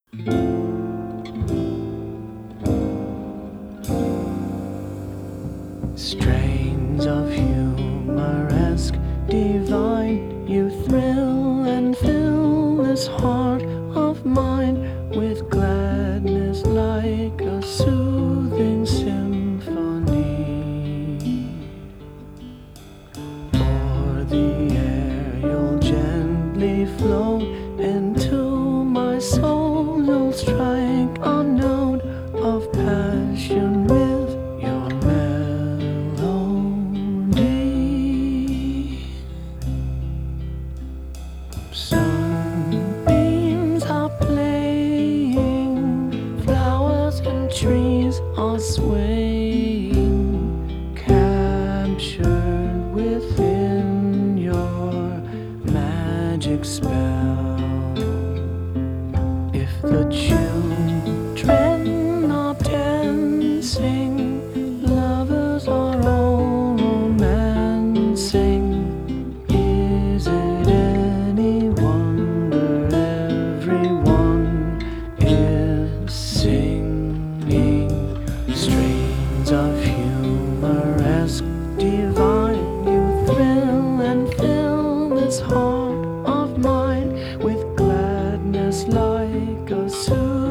Strains of humoresque divine, you thrill and fill this heart of mine with gladness like a soothing symphony. O'er the air you'll gently float, into my soul you'll strike a note of passion with your melody. Sunbeams are playing, flowers and trees are swaying, captured within your magic spell. If the children are dancing, lovers are all romancing, is it any wonder everyone is singing? Strains of humoresque divine, you thrill and fill this heart of mine with gladness like a soothing